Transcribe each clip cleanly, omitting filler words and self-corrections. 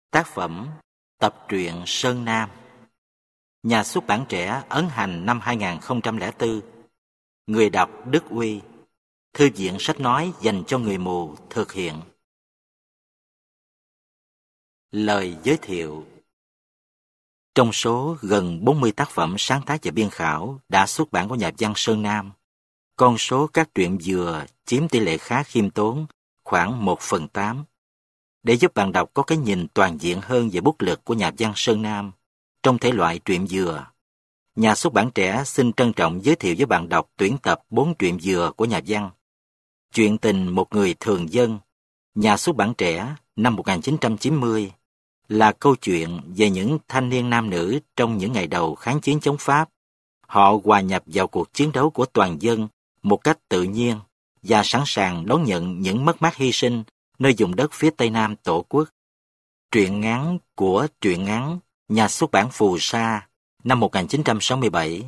Tác phẩm Tập truyện Sơn Nam. Nhà xuất bản Trẻ ấn hành năm 2004. Người đọc Đức Uy. Thư viện sách nói dành cho người mù thực hiện. Lời giới thiệu. Trong số gần 40 tác phẩm sáng tác và biên khảo đã xuất bản của nhà văn Sơn Nam, con số các truyện vừa chiếm tỷ lệ khá khiêm tốn, khoảng 1/8. Để giúp bạn đọc có cái nhìn toàn diện hơn về bút lực của nhà văn Sơn Nam trong thể loại truyện vừa, nhà xuất bản Trẻ xin trân trọng giới thiệu với bạn đọc tuyển tập 4 truyện vừa của nhà văn. Chuyện tình một người thường dân, nhà xuất bản Trẻ năm 1990, là câu chuyện về những thanh niên nam nữ trong những ngày đầu kháng chiến chống Pháp. Họ hòa nhập vào cuộc chiến đấu của toàn dân một cách tự nhiên và sẵn sàng đón nhận những mất mát hy sinh nơi vùng đất phía Tây Nam Tổ quốc. Truyện ngắn của truyện ngắn, nhà xuất bản Phù Sa năm 1967,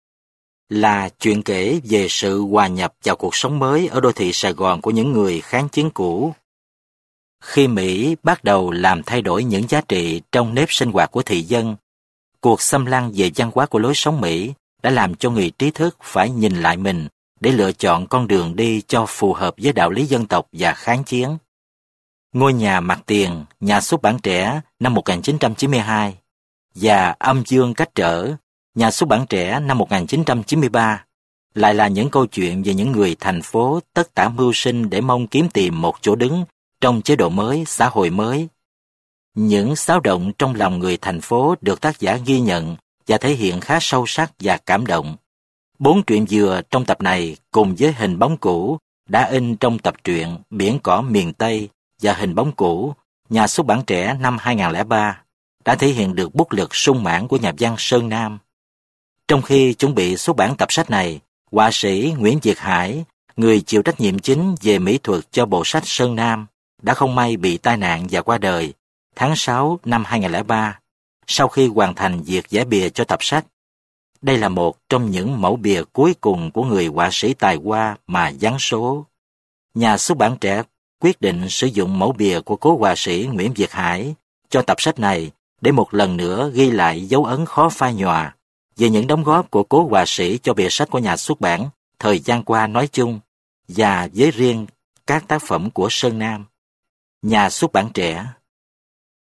là chuyện kể về sự hòa nhập vào cuộc sống mới ở đô thị Sài Gòn của những người kháng chiến cũ. Khi Mỹ bắt đầu làm thay đổi những giá trị trong nếp sinh hoạt của thị dân, cuộc xâm lăng về văn hóa của lối sống Mỹ đã làm cho người trí thức phải nhìn lại mình để lựa chọn con đường đi cho phù hợp với đạo lý dân tộc và kháng chiến. Ngôi nhà mặt tiền, nhà xuất bản Trẻ năm 1992 và Âm Dương Cách Trở, nhà xuất bản Trẻ năm 1993 lại là những câu chuyện về những người thành phố tất tả mưu sinh để mong kiếm tìm một chỗ đứng trong chế độ mới, xã hội mới. Những xáo động trong lòng người thành phố được tác giả ghi nhận và thể hiện khá sâu sắc và cảm động. 4 truyện vừa trong tập này cùng với Hình bóng cũ đã in trong tập truyện Biển cỏ miền Tây và Hình bóng cũ, nhà xuất bản Trẻ năm 2003, đã thể hiện được bút lực sung mãn của nhà văn Sơn Nam. Trong khi chuẩn bị xuất bản tập sách này, họa sĩ Nguyễn Việt Hải, người chịu trách nhiệm chính về mỹ thuật cho bộ sách Sơn Nam, đã không may bị tai nạn và qua đời tháng 6 năm 2003, sau khi hoàn thành việc vẽ bìa cho tập sách. Đây là một trong những mẫu bìa cuối cùng của người họa sĩ tài hoa mà giáng số. Nhà xuất bản Trẻ quyết định sử dụng mẫu bìa của cố họa sĩ Nguyễn Việt Hải cho tập sách này để một lần nữa ghi lại dấu ấn khó phai nhòa về những đóng góp của cố họa sĩ cho bìa sách của nhà xuất bản thời gian qua nói chung và với riêng các tác phẩm của Sơn Nam. Nhà xuất bản Trẻ.